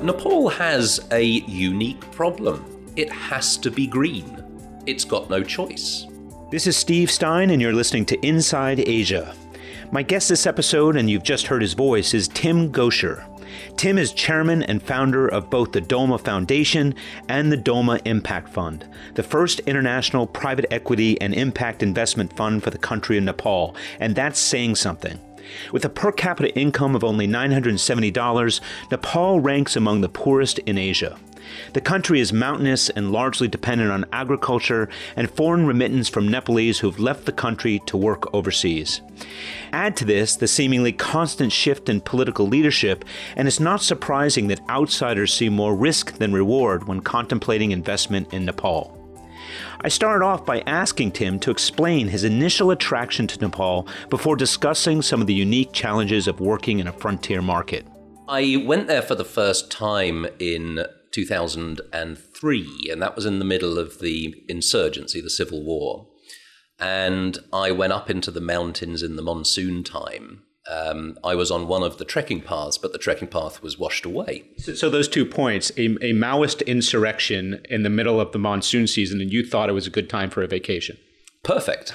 Nepal has a unique problem. It has to be green. It's got no choice. This is Steve Stein, and you're listening to Inside Asia. My guest this episode, and you've just heard his voice, is Tim Gosher. Tim is chairman and founder of both the Doma Foundation and the Doma Impact Fund, the first international private equity and impact investment fund for the country of Nepal, and that's saying something. With a per capita income of only $970, Nepal ranks among the poorest in Asia. The country is mountainous and largely dependent on agriculture and foreign remittance from Nepalese who've left the country to work overseas. Add to this the seemingly constant shift in political leadership, and it's not surprising that outsiders see more risk than reward when contemplating investment in Nepal. I started off by asking Tim to explain his initial attraction to Nepal before discussing some of the unique challenges of working in a frontier market. I went there for the first time in 2003, and that was in the middle of the insurgency, the civil war. And I went up into the mountains in the monsoon time. I was on one of the trekking paths, but the trekking path was washed away. So those 2 points, a Maoist insurrection in the middle of the monsoon season, and you thought it was a good time for a vacation. Perfect.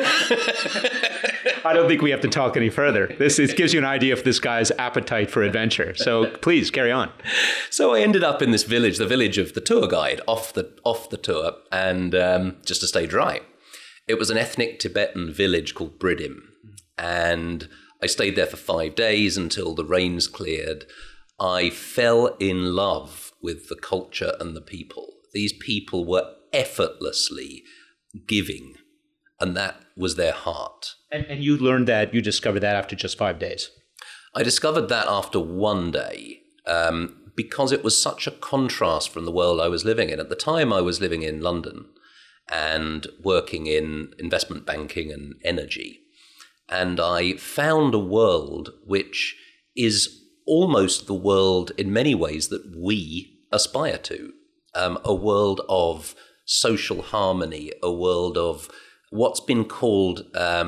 I don't think we have to talk any further. This gives you an idea of this guy's appetite for adventure. So please carry on. So I ended up in this village, the village of the tour guide, off the tour, and just to stay dry. It was an ethnic Tibetan village called Bridim, and I stayed there for 5 days until the rains cleared. I fell in love with the culture and the people. These people were effortlessly giving, and that was their heart. And you learned that, you discovered that after just 5 days? I discovered that after 1 day, because it was such a contrast from the world I was living in. At the time, I was living in London and working in investment banking and energy. And I found a world which is almost the world in many ways that we aspire to, a world of social harmony, a world of what's been called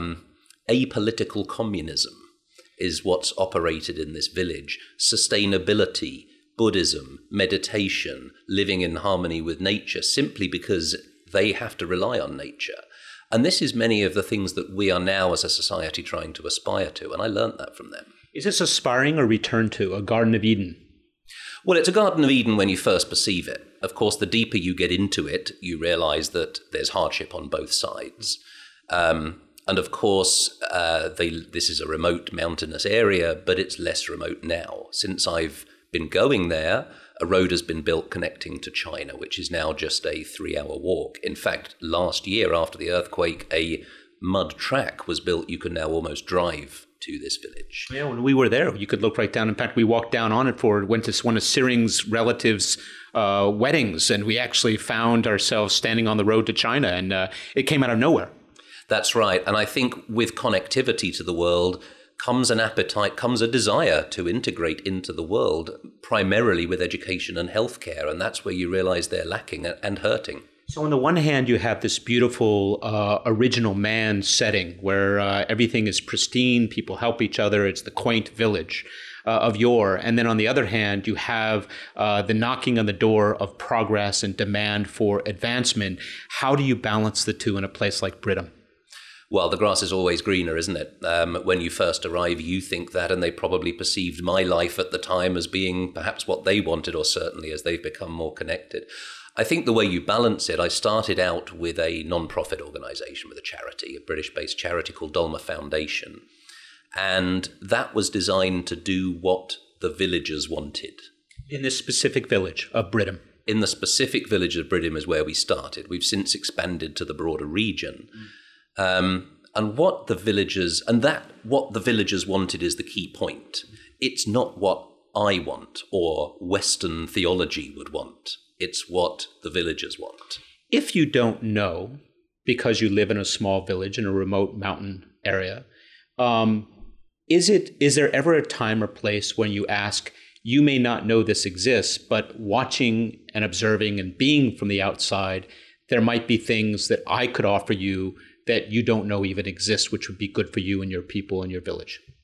apolitical communism is what's operated in this village. Sustainability, Buddhism, meditation, living in harmony with nature, simply because they have to rely on nature. And this is many of the things that we are now as a society trying to aspire to, and I learned that from them. Is this aspiring or return to, a Garden of Eden? Well, it's a Garden of Eden when you first perceive it. Of course, the deeper you get into it, you realize that there's hardship on both sides. And of course, this is a remote mountainous area, but it's less remote now. Since I've been going there, a road has been built connecting to China, which is now just a 3-hour walk. In fact, last year after the earthquake, a mud track was built. You can now almost drive to this village. Yeah, when we were there, you could look right down. In fact, we walked down on it went to one of Siring's relatives' weddings, and we actually found ourselves standing on the road to China, and it came out of nowhere. That's right. And I think with connectivity to the world comes an appetite, comes a desire to integrate into the world, primarily with education and healthcare. And that's where you realize they're lacking and hurting. So on the one hand, you have this beautiful original man setting where everything is pristine, people help each other, it's the quaint village of yore. And then on the other hand, you have the knocking on the door of progress and demand for advancement. How do you balance the two in a place like Bridim? Well, the grass is always greener, isn't it? When you first arrive, you think that, and they probably perceived my life at the time as being perhaps what they wanted, or certainly as they've become more connected. I think the way you balance it, I started out with a non-profit organization, with a charity, a British-based charity called Doma Foundation. And that was designed to do what the villagers wanted. In this specific village of Bridim? In the specific village of Bridim is where we started. We've since expanded to the broader region. And what the villagers wanted is the key point. It's not what I want or Western theology would want. It's what the villagers want. If you don't know, because you live in a small village in a remote mountain area, is there ever a time or place when you ask, you may not know this exists, but watching and observing and being from the outside, there might be things that I could offer you that you don't know even exist, which would be good for you and your people and your village?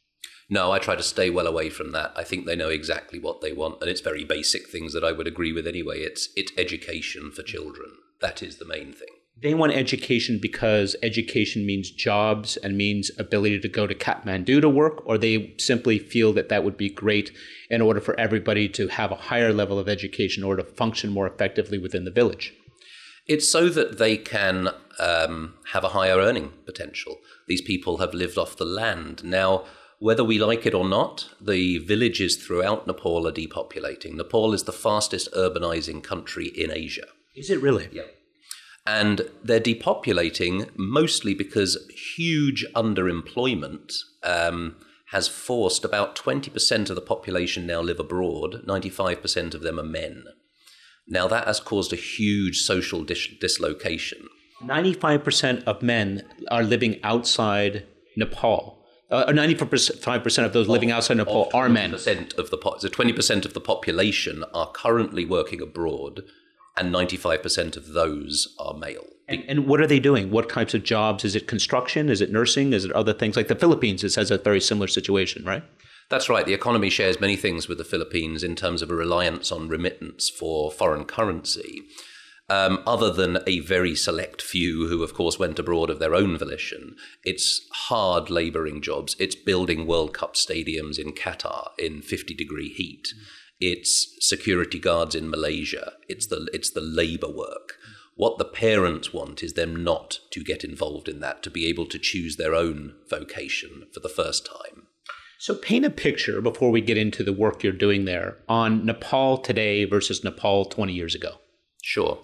No, I try to stay well away from that. I think they know exactly what they want, and it's very basic things that I would agree with anyway. It's education for children. That is the main thing. They want education because education means jobs and means ability to go to Kathmandu to work, or they simply feel that that would be great in order for everybody to have a higher level of education or to function more effectively within the village. It's so that they can have a higher earning potential. These people have lived off the land. Now, whether we like it or not, the villages throughout Nepal are depopulating. Nepal is the fastest urbanizing country in Asia. Is it really? Yeah. And they're depopulating mostly because huge underemployment has forced about 20% of the population now live abroad. 95% of them are men. Now, that has caused a huge social dislocation. 95% of men are living outside Nepal. 95% of those living outside Nepal are men. 20% of the population are currently working abroad, and 95% of those are male. And what are they doing? What types of jobs? Is it construction? Is it nursing? Is it other things? Like the Philippines, it has a very similar situation, right? That's right. The economy shares many things with the Philippines in terms of a reliance on remittance for foreign currency. Other than a very select few who, of course, went abroad of their own volition, it's hard labouring jobs. It's building World Cup stadiums in Qatar in 50-degree heat. It's security guards in Malaysia. It's the labour work. What the parents want is them not to get involved in that, to be able to choose their own vocation for the first time. So paint a picture, before we get into the work you're doing there, on Nepal today versus Nepal 20 years ago. Sure.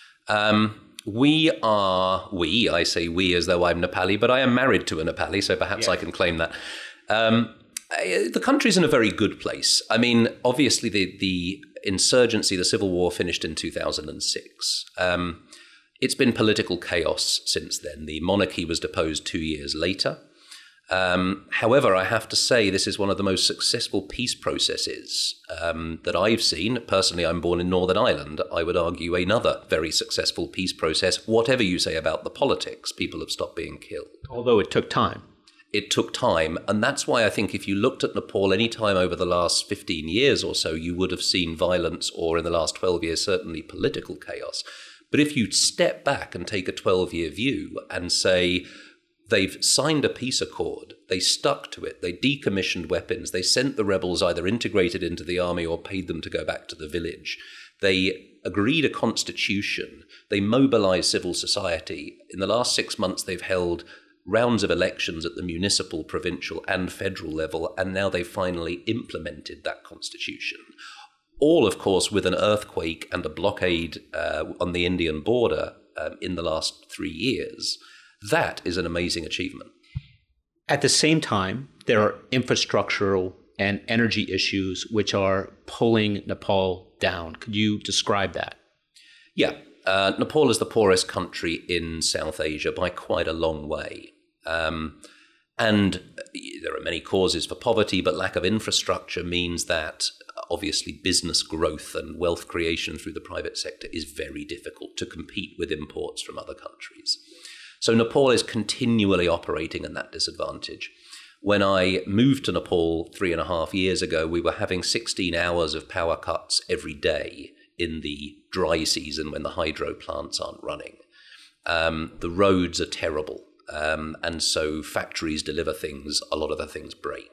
I say we as though I'm Nepali, but I am married to a Nepali, so perhaps I can claim that. The country's in a very good place. I mean, obviously the insurgency, the civil war finished in 2006. It's been political chaos since then. The monarchy was deposed 2 years later. However, I have to say this is one of the most successful peace processes that I've seen. Personally, I'm born in Northern Ireland. I would argue another very successful peace process. Whatever you say about the politics, people have stopped being killed. Although it took time. It took time, and that's why I think if you looked at Nepal any time over the last 15 years or so, you would have seen violence, or in the last 12 years, certainly political chaos. But if you step back and take a 12-year view and say, they've signed a peace accord, they stuck to it, they decommissioned weapons, they sent the rebels either integrated into the army or paid them to go back to the village, they agreed a constitution, they mobilized civil society. In the last 6 months, they've held rounds of elections at the municipal, provincial and federal level, and now they've finally implemented that constitution. All, of course, with an earthquake and a blockade on the Indian border in the last 3 years. That is an amazing achievement. At the same time, there are infrastructural and energy issues which are pulling Nepal down. Could you describe that? Yeah. Nepal is the poorest country in South Asia by quite a long way. And there are many causes for poverty, but lack of infrastructure means that obviously business growth and wealth creation through the private sector is very difficult to compete with imports from other countries. So Nepal is continually operating in that disadvantage. When I moved to Nepal 3.5 years ago, we were having 16 hours of power cuts every day in the dry season when the hydro plants aren't running. The roads are terrible, and so factories deliver things, a lot of the things break.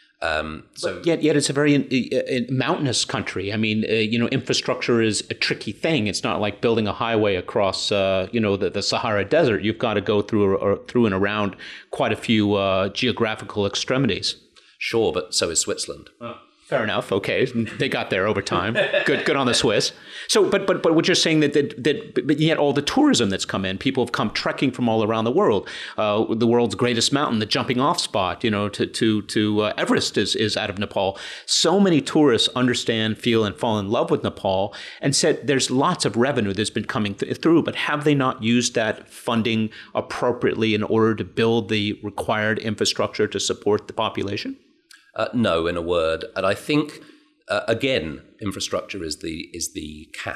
Yet it's a very mountainous country. I mean, infrastructure is a tricky thing. It's not like building a highway across, the Sahara Desert. You've got to go through and around quite a few geographical extremities. Sure, but so is Switzerland. Fair enough. Okay, they got there over time. Good on the Swiss. So, but what you're saying but yet all the tourism that's come in, people have come trekking from all around the world. The world's greatest mountain, the jumping off spot, to Everest is out of Nepal. So many tourists understand, feel, and fall in love with Nepal, and said there's lots of revenue that's been coming through. But have they not used that funding appropriately in order to build the required infrastructure to support the population? No, in a word. And I think, again, infrastructure is the cap.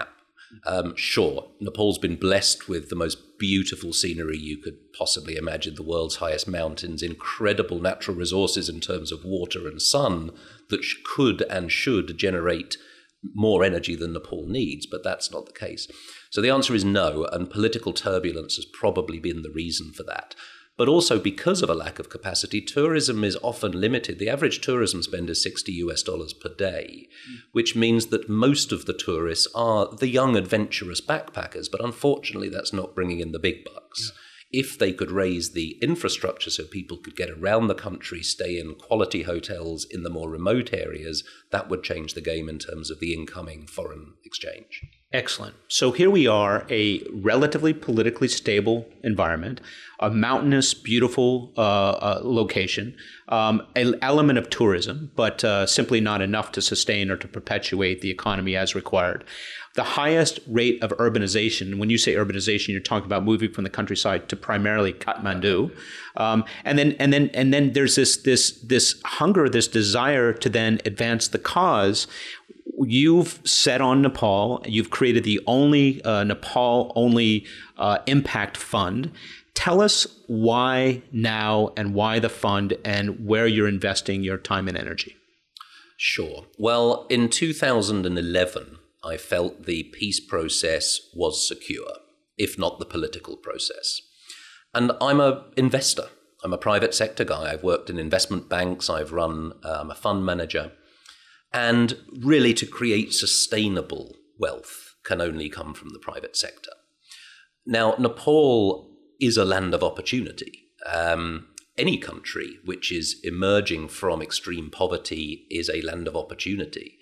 Sure, Nepal's been blessed with the most beautiful scenery you could possibly imagine, the world's highest mountains, incredible natural resources in terms of water and sun that could and should generate more energy than Nepal needs, but that's not the case. So the answer is no, and political turbulence has probably been the reason for that. But also because of a lack of capacity, tourism is often limited. The average tourism spend is $60 per day, which means that most of the tourists are the young adventurous backpackers, but unfortunately that's not bringing in the big bucks. Yeah. If they could raise the infrastructure so people could get around the country, stay in quality hotels in the more remote areas, that would change the game in terms of the incoming foreign exchange. Excellent. So here we are, a relatively politically stable environment, a mountainous, beautiful location, an element of tourism, but simply not enough to sustain or to perpetuate the economy as required. The highest rate of urbanization, when you say urbanization, you're talking about moving from the countryside to primarily Kathmandu. And then there's this hunger, this desire to then advance the cause. You've set on Nepal. You've created the only Nepal-only impact fund. Tell us why now and why the fund and where you're investing your time and energy. Sure. Well, in 2011, I felt the peace process was secure, if not the political process. And I'm an investor. I'm a private sector guy. I've worked in investment banks. I'm a fund manager. And really, to create sustainable wealth can only come from the private sector. Now, Nepal is a land of opportunity. Any country which is emerging from extreme poverty is a land of opportunity.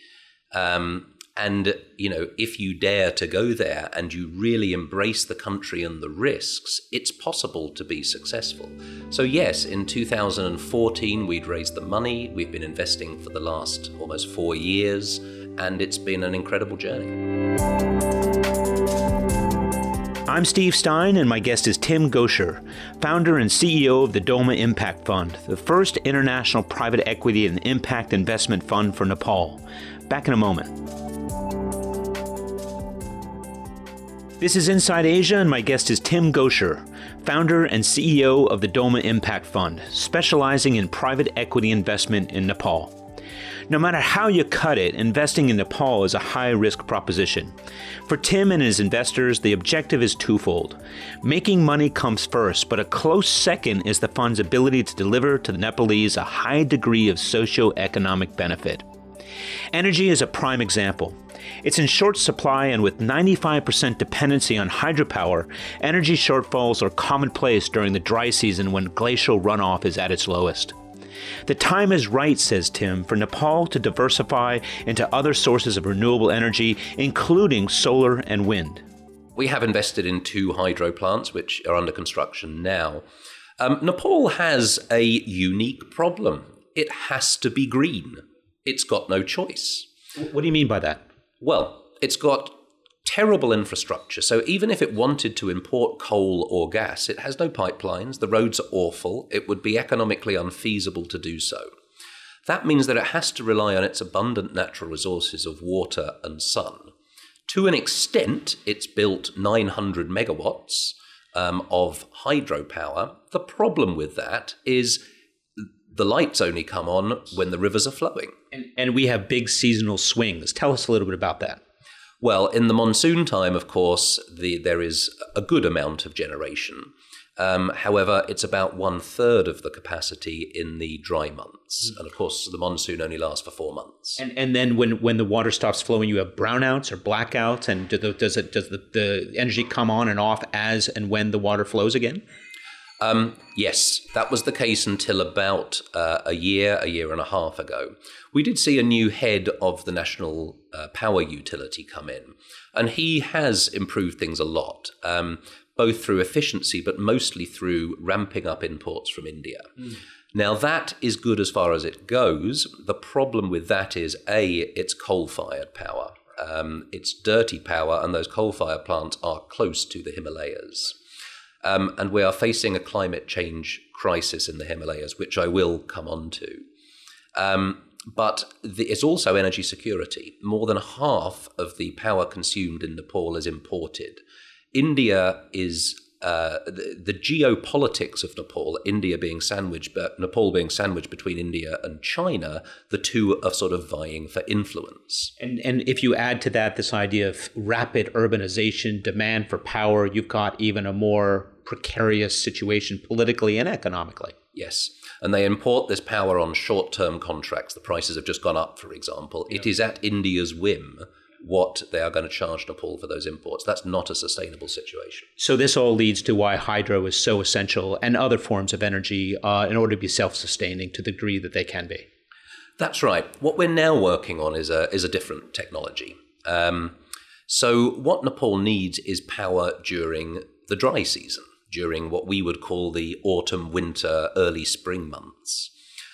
And, if you dare to go there and you really embrace the country and the risks, it's possible to be successful. So yes, in 2014, we'd raised the money. We've been investing for the last almost 4 years, and it's been an incredible journey. I'm Steve Stein, and my guest is Tim Gosher, founder and CEO of the Doma Impact Fund, the first international private equity and impact investment fund for Nepal. Back in a moment. This is Inside Asia, and my guest is Tim Gosher, founder and CEO of the Doma Impact Fund, specializing in private equity investment in Nepal. No matter how you cut it, investing in Nepal is a high-risk proposition. For Tim and his investors, the objective is twofold. Making money comes first, but a close second is the fund's ability to deliver to the Nepalese a high degree of socio-economic benefit. Energy is a prime example. It's in short supply, and with 95% dependency on hydropower, energy shortfalls are commonplace during the dry season when glacial runoff is at its lowest. The time is right, says Tim, for Nepal to diversify into other sources of renewable energy, including solar and wind. We have invested in 2 hydro plants, which are under construction now. Nepal has a unique problem. It has to be green. It's got no choice. What do you mean by that? Well, it's got terrible infrastructure. So even if it wanted to import coal or gas, it has no pipelines. The roads are awful. It would be economically unfeasible to do so. That means that it has to rely on its abundant natural resources of water and sun. To an extent, it's built 900 megawatts of hydropower. The problem with that is the lights only come on when the rivers are flowing. And we have big seasonal swings. Tell us a little bit about that. Well, in the monsoon time, of course, there is a good amount of generation. However, it's about 1/3 of the capacity in the dry months. And of course, the monsoon only lasts for 4 months. And then when the water stops flowing, you have brownouts or blackouts. And does the energy come on and off as and when the water flows again? Yes, that was the case until about a year and a half ago. We did see a new head of the national power utility come in, and he has improved things a lot, both through efficiency, but mostly through ramping up imports from India. Now, that is good as far as it goes. The problem with that is, it's coal-fired power. It's dirty power, and those coal-fired plants are close to the Himalayas. And we are facing a climate change crisis in the Himalayas, which I will come on to. But it's also energy security. More than half of the power consumed in Nepal is imported. India is the geopolitics of Nepal, Nepal being sandwiched between India and China, the two are sort of vying for influence. And if you add to that this idea of rapid urbanization, demand for power, you've got even a more precarious situation politically and economically. Yes. And they import this power on short-term contracts. The prices have just gone up, for example. Yeah. It is at India's whim what they are going to charge Nepal for those imports. That's not a sustainable situation. So this all leads to why hydro is so essential and other forms of energy in order to be self-sustaining to the degree that they can be. That's right. What we're now working on is a different technology. So what Nepal needs is power during the dry season, during what we would call the autumn, winter, early spring months.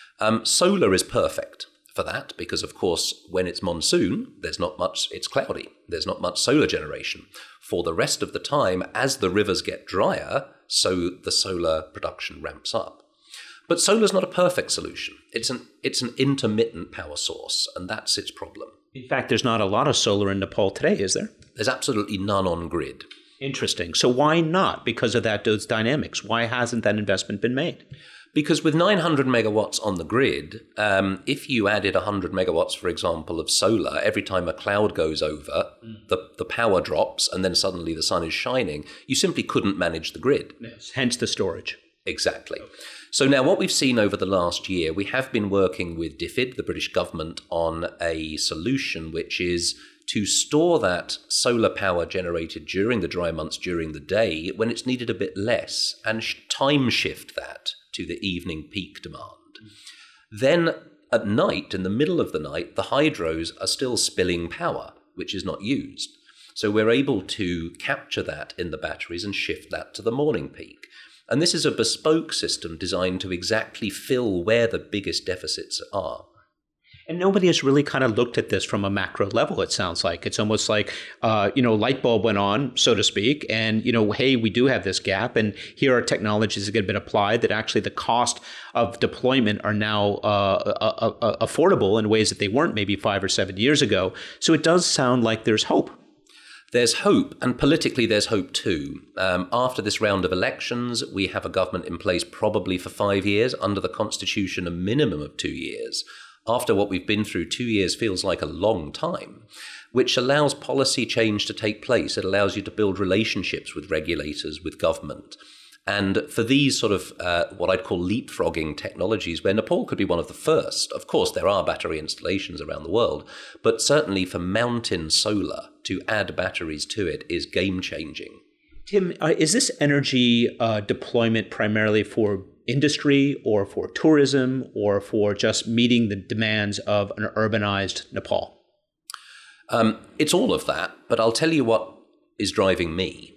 Solar is perfect for that because, of course, when it's monsoon, it's cloudy. There's not much solar generation. For the rest of the time, as the rivers get drier, so the solar production ramps up. But solar's not a perfect solution. It's an intermittent power source, and that's its problem. In fact, there's not a lot of solar in Nepal today, is there? There's absolutely none on grid. Interesting. So why not? Because of those dynamics. Why hasn't that investment been made? Because with 900 megawatts on the grid, if you added 100 megawatts, for example, of solar, every time a cloud goes over, the power drops and then suddenly the sun is shining, you simply couldn't manage the grid. Yes. Hence the storage. Exactly. Okay. So now what we've seen over the last year, we have been working with DFID, the British government, on a solution which is to store that solar power generated during the dry months during the day when it's needed a bit less and time shift that to the evening peak demand. Then at night, in the middle of the night, the hydros are still spilling power, which is not used. So we're able to capture that in the batteries and shift that to the morning peak. And this is a bespoke system designed to exactly fill where the biggest deficits are. And nobody has really kind of looked at this from a macro level, it sounds like. It's almost like, light bulb went on, so to speak, and, hey, we do have this gap, and here are technologies that have been applied that actually the cost of deployment are now affordable in ways that they weren't maybe 5 or 7 years ago. So it does sound like there's hope. There's hope, and politically there's hope too. After this round of elections, we have a government in place probably for 5 years, under the Constitution a minimum of 2 years. After what we've been through, 2 years feels like a long time, which allows policy change to take place. It allows you to build relationships with regulators, with government. And for these sort of what I'd call leapfrogging technologies, where Nepal could be one of the first, of course, there are battery installations around the world, but certainly for mountain solar, to add batteries to it is game-changing. Tim, is this energy deployment primarily for industry or for tourism or for just meeting the demands of an urbanized Nepal? It's all of that, but I'll tell you what is driving me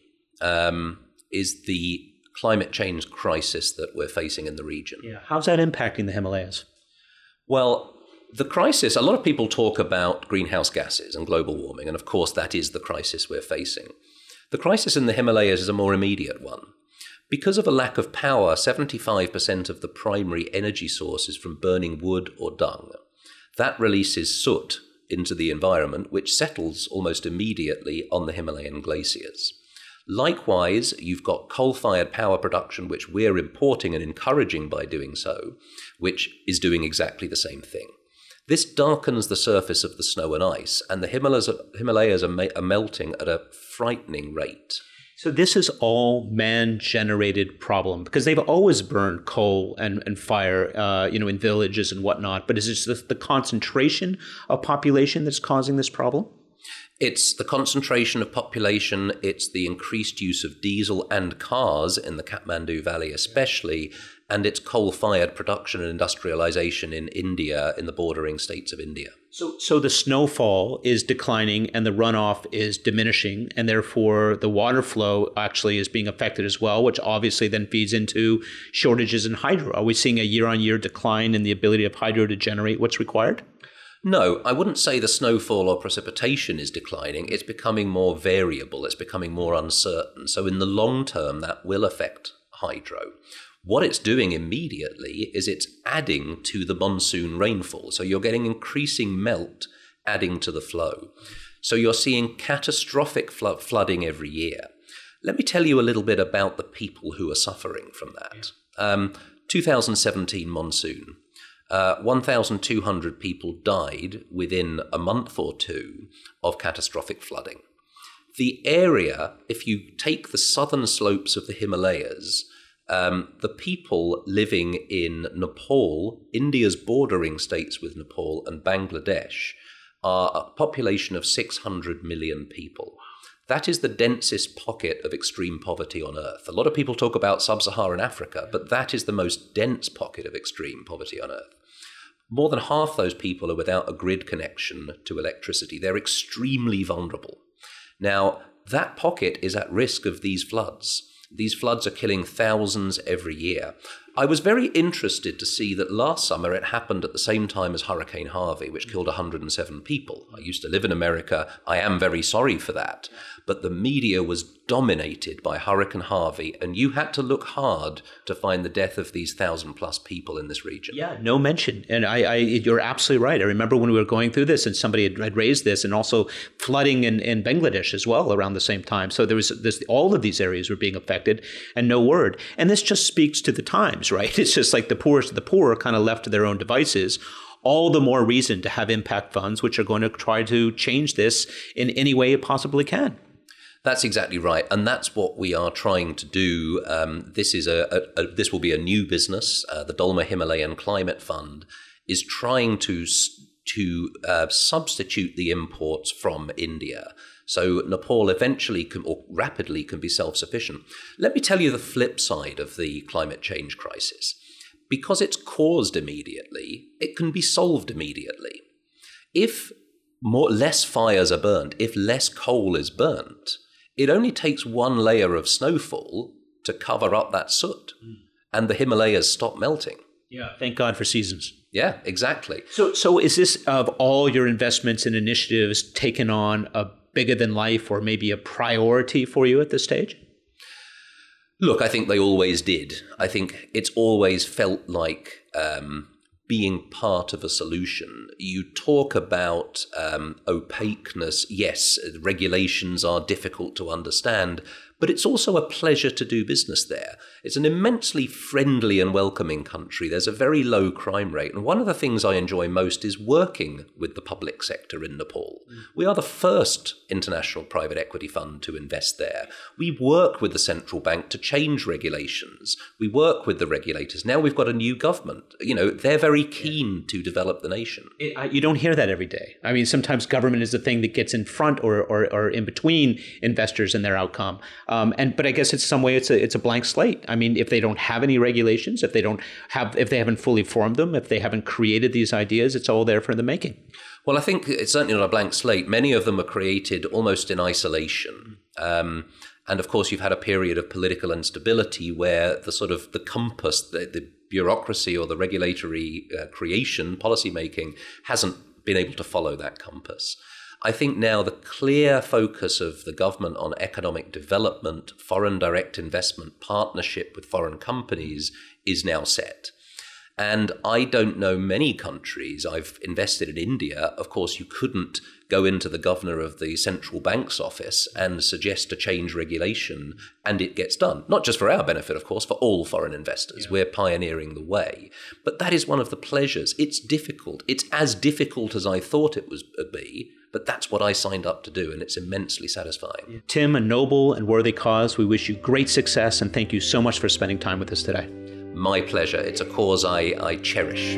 is the climate change crisis that we're facing in the region. Yeah. How's that impacting the Himalayas? Well, the crisis, a lot of people talk about greenhouse gases and global warming, and of course that is the crisis we're facing. The crisis in the Himalayas is a more immediate one. Because of a lack of power, 75% of the primary energy source is from burning wood or dung. That releases soot into the environment, which settles almost immediately on the Himalayan glaciers. Likewise, you've got coal-fired power production, which we're importing and encouraging by doing so, which is doing exactly the same thing. This darkens the surface of the snow and ice, and the Himalayas are melting at a frightening rate. So this is all man-generated problem, because they've always burned coal and fire, in villages and whatnot. But is it the concentration of population that's causing this problem? It's the concentration of population, it's the increased use of diesel and cars in the Kathmandu Valley especially, and it's coal-fired production and industrialization in India, in the bordering states of India. So the snowfall is declining and the runoff is diminishing, and therefore the water flow actually is being affected as well, which obviously then feeds into shortages in hydro. Are we seeing a year-on-year decline in the ability of hydro to generate what's required? No, I wouldn't say the snowfall or precipitation is declining. It's becoming more variable. It's becoming more uncertain. So in the long term, that will affect hydro. What it's doing immediately is it's adding to the monsoon rainfall. So you're getting increasing melt adding to the flow. So you're seeing catastrophic flooding every year. Let me tell you a little bit about the people who are suffering from that. 2017 monsoon. 1,200 people died within a month or two of catastrophic flooding. The area, if you take the southern slopes of the Himalayas, the people living in Nepal, India's bordering states with Nepal, and Bangladesh are a population of 600 million people. That is the densest pocket of extreme poverty on Earth. A lot of people talk about sub-Saharan Africa, but that is the most dense pocket of extreme poverty on Earth. More than half those people are without a grid connection to electricity. They're extremely vulnerable. Now, that pocket is at risk of these floods. These floods are killing thousands every year. I was very interested to see that last summer it happened at the same time as Hurricane Harvey, which killed 107 people. I used to live in America. I am very sorry for that. But the media was dominated by Hurricane Harvey, and you had to look hard to find the death of these 1,000+ people in this region. Yeah, no mention. And you're absolutely right. I remember when we were going through this and somebody had raised this, and also flooding in Bangladesh as well around the same time. So there was all of these areas were being affected and no word. And this just speaks to the times, right? It's just like the poorest of the poor are kind of left to their own devices. All the more reason to have impact funds, which are going to try to change this in any way it possibly can. That's exactly right, and that's what we are trying to do. This will be a new business. The Dolma Himalayan Climate Fund is trying to substitute the imports from India. So Nepal eventually or rapidly can be self-sufficient. Let me tell you the flip side of the climate change crisis. Because it's caused immediately, it can be solved immediately. If less fires are burned, if less coal is burnt, it only takes one layer of snowfall to cover up that soot, and the Himalayas stop melting. Yeah, thank God for seasons. Yeah, exactly. So is this, of all your investments and initiatives, taken on a bigger than life or maybe a priority for you at this stage? Look, I think they always did. I think it's always felt like being part of a solution. You talk about opaqueness. Yes, regulations are difficult to understand, but it's also a pleasure to do business there. It's an immensely friendly and welcoming country. There's a very low crime rate. And one of the things I enjoy most is working with the public sector in Nepal. We are the first international private equity fund to invest there. We work with the central bank to change regulations. We work with the regulators. Now we've got a new government. You know, they're very keen to develop the nation. You don't hear that every day. I mean, sometimes government is the thing that gets in front or in between investors and their outcome. But I guess it's some way it's a blank slate. I mean, if they don't have any regulations, if they haven't fully formed them, if they haven't created these ideas, it's all there for the making. Well, I think it's certainly not a blank slate. Many of them are created almost in isolation. And of course, you've had a period of political instability where the compass, the bureaucracy or the regulatory creation, policy making, hasn't been able to follow that compass. I think now the clear focus of the government on economic development, foreign direct investment, partnership with foreign companies is now set. And I don't know many countries. I've invested in India. Of course, you couldn't go into the governor of the central bank's office and suggest a change regulation, and it gets done. Not just for our benefit, of course, for all foreign investors. Yeah. We're pioneering the way. But that is one of the pleasures. It's difficult. It's as difficult as I thought it would be, but that's what I signed up to do, and it's immensely satisfying. Yeah. Tim, a noble and worthy cause. We wish you great success, and thank you so much for spending time with us today. My pleasure. It's a cause I cherish.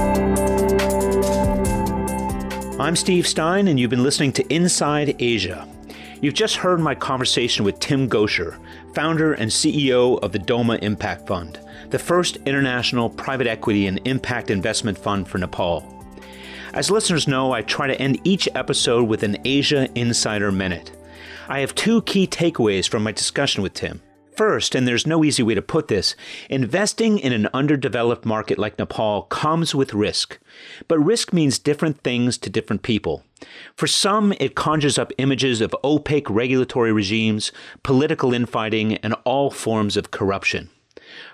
I'm Steve Stein, and you've been listening to Inside Asia. You've just heard my conversation with Tim Gosher, founder and CEO of the Dolma Impact Fund, the first international private equity and impact investment fund for Nepal. As listeners know, I try to end each episode with an Asia Insider Minute. I have two key takeaways from my discussion with Tim. First, and there's no easy way to put this, investing in an underdeveloped market like Nepal comes with risk. But risk means different things to different people. For some, it conjures up images of opaque regulatory regimes, political infighting, and all forms of corruption.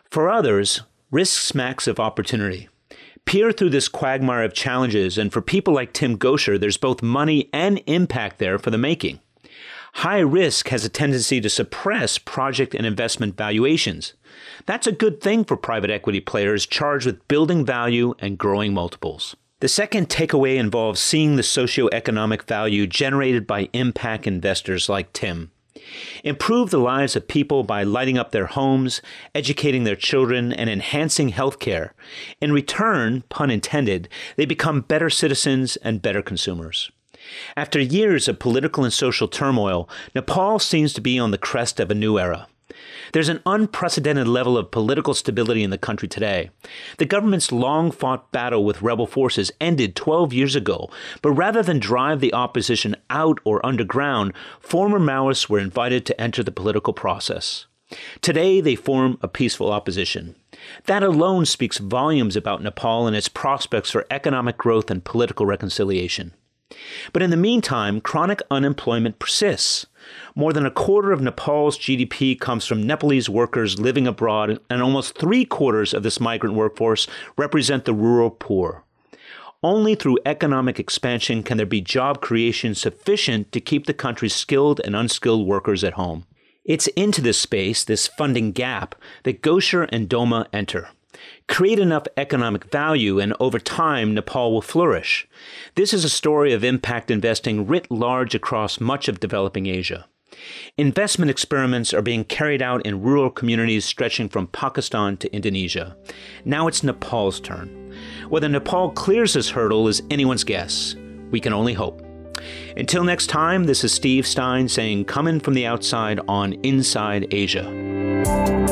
For others, risk smacks of opportunity. Peer through this quagmire of challenges, and for people like Tim Gosher, there's both money and impact there for the making. High risk has a tendency to suppress project and investment valuations. That's a good thing for private equity players charged with building value and growing multiples. The second takeaway involves seeing the socioeconomic value generated by impact investors like Tim. Improve the lives of people by lighting up their homes, educating their children, and enhancing healthcare. In return, pun intended, they become better citizens and better consumers. After years of political and social turmoil, Nepal seems to be on the crest of a new era. There's an unprecedented level of political stability in the country today. The government's long-fought battle with rebel forces ended 12 years ago, but rather than drive the opposition out or underground, former Maoists were invited to enter the political process. Today, they form a peaceful opposition. That alone speaks volumes about Nepal and its prospects for economic growth and political reconciliation. But in the meantime, chronic unemployment persists. More than a quarter of Nepal's GDP comes from Nepalese workers living abroad, and almost 3/4 of this migrant workforce represent the rural poor. Only through economic expansion can there be job creation sufficient to keep the country's skilled and unskilled workers at home. It's into this space, this funding gap, that Gosher and Doma enter. Create enough economic value, and over time, Nepal will flourish. This is a story of impact investing writ large across much of developing Asia. Investment experiments are being carried out in rural communities stretching from Pakistan to Indonesia. Now it's Nepal's turn. Whether Nepal clears this hurdle is anyone's guess. We can only hope. Until next time, this is Steve Stein saying, come in from the outside on Inside Asia.